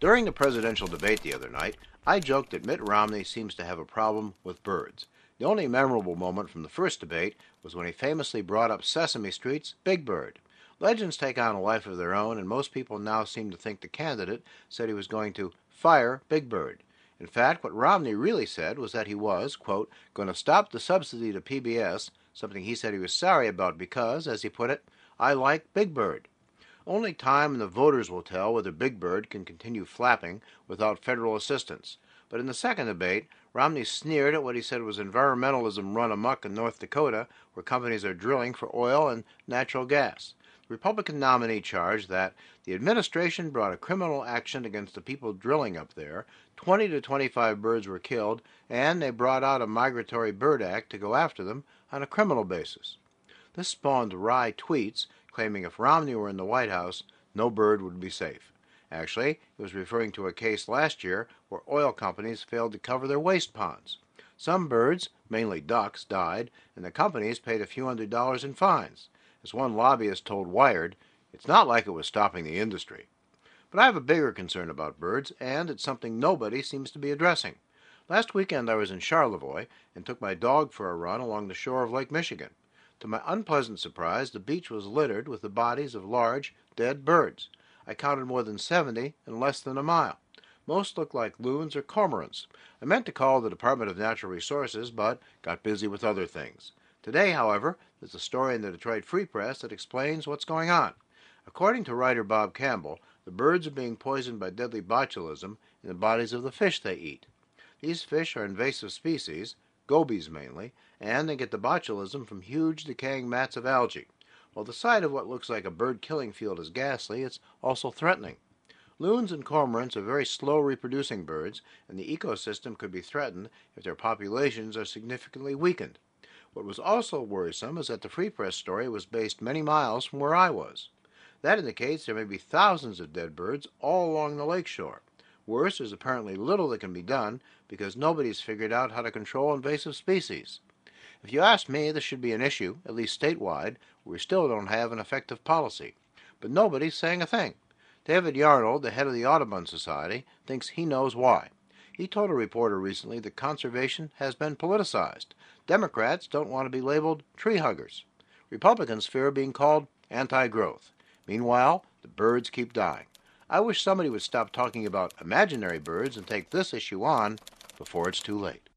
During the presidential debate the other night, I joked that Mitt Romney seems to have a problem with birds. The only memorable moment from the first debate was when he famously brought up Sesame Street's Big Bird. Legends take on a life of their own, and most people now seem to think the candidate said he was going to fire Big Bird. In fact, what Romney really said was that he was, quote, going to stop the subsidy to PBS, something he said he was sorry about because, as he put it, I like Big Bird. Only time and the voters will tell whether Big Bird can continue flapping without federal assistance. But in the second debate, Romney sneered at what he said was environmentalism run amok in North Dakota, where companies are drilling for oil and natural gas. The Republican nominee charged that the administration brought a criminal action against the people drilling up there, 20 to 25 birds were killed, and they brought out a Migratory Bird Act to go after them on a criminal basis. This spawned wry tweets claiming if Romney were in the White House, no bird would be safe. Actually, he was referring to a case last year where oil companies failed to cover their waste ponds. Some birds, mainly ducks, died, and the companies paid a few $100s in fines. As one lobbyist told Wired, it's not like it was stopping the industry. But I have a bigger concern about birds, and it's something nobody seems to be addressing. Last weekend I was in Charlevoix and took my dog for a run along the shore of Lake Michigan. To my unpleasant surprise, the beach was littered with the bodies of large, dead birds. I counted more than 70 in less than a mile. Most looked like loons or cormorants. I meant to call the Department of Natural Resources, but got busy with other things. Today, however, there's a story in the Detroit Free Press that explains what's going on. According to writer Bob Campbell, the birds are being poisoned by deadly botulism in the bodies of the fish they eat. These fish are invasive species, gobies mainly, and they get the botulism from huge decaying mats of algae. While the sight of what looks like a bird-killing field is ghastly, it's also threatening. Loons and cormorants are very slow reproducing birds, and the ecosystem could be threatened if their populations are significantly weakened. What was also worrisome is that the Free Press story was based many miles from where I was. That indicates there may be thousands of dead birds all along the lakeshore. Worse, there's apparently little that can be done because nobody's figured out how to control invasive species. If you ask me, this should be an issue, at least statewide, where we still don't have an effective policy. But nobody's saying a thing. David Yarnold, the head of the Audubon Society, thinks he knows why. He told a reporter recently that conservation has been politicized. Democrats don't want to be labeled tree huggers. Republicans fear being called anti-growth. Meanwhile, the birds keep dying. I wish somebody would stop talking about imaginary birds and take this issue on before it's too late.